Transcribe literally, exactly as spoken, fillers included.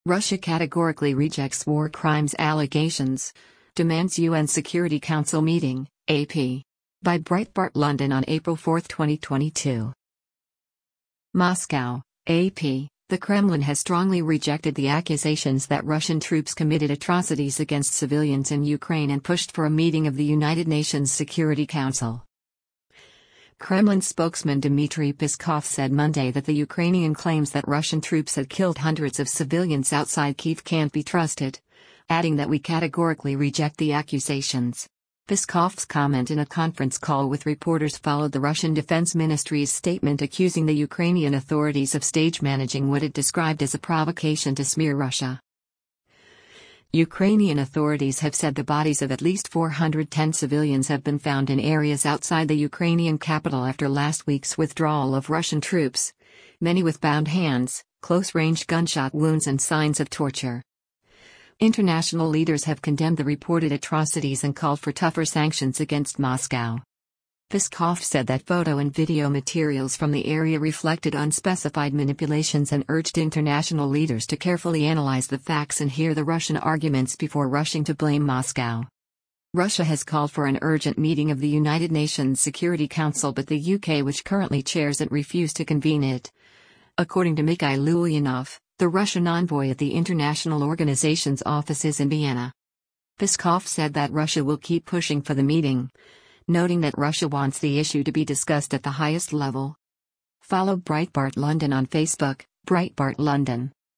Russia categorically rejects war crimes allegations. Demands U N Security Council meeting, A P. By Breitbart London on April fourth twenty twenty-two. Moscow, A P. The Kremlin has strongly rejected the accusations that Russian troops committed atrocities against civilians in Ukraine and pushed for a meeting of the United Nations Security Council. Kremlin spokesman Dmitry Peskov said Monday that the Ukrainian claims that Russian troops had killed hundreds of civilians outside Kyiv can't be trusted, adding that we categorically reject the accusations. Peskov's comment in a conference call with reporters followed the Russian Defense Ministry's statement accusing the Ukrainian authorities of stage-managing what it described as a provocation to smear Russia. Ukrainian authorities have said the bodies of at least four hundred ten civilians have been found in areas outside the Ukrainian capital after last week's withdrawal of Russian troops, many with bound hands, close-range gunshot wounds and signs of torture. International leaders have condemned the reported atrocities and called for tougher sanctions against Moscow. Peskov said that photo and video materials from the area reflected unspecified manipulations and urged international leaders to carefully analyze the facts and hear the Russian arguments before rushing to blame Moscow. Russia has called for an urgent meeting of the United Nations Security Council, but the U K, which currently chairs it, refused to convene it. According to Mikhail Ulyanov, the Russian envoy at the international organization's offices in Vienna, Peskov said that Russia will keep pushing for the meeting, noting that Russia wants the issue to be discussed at the highest level. Follow Breitbart London on Facebook, Breitbart London.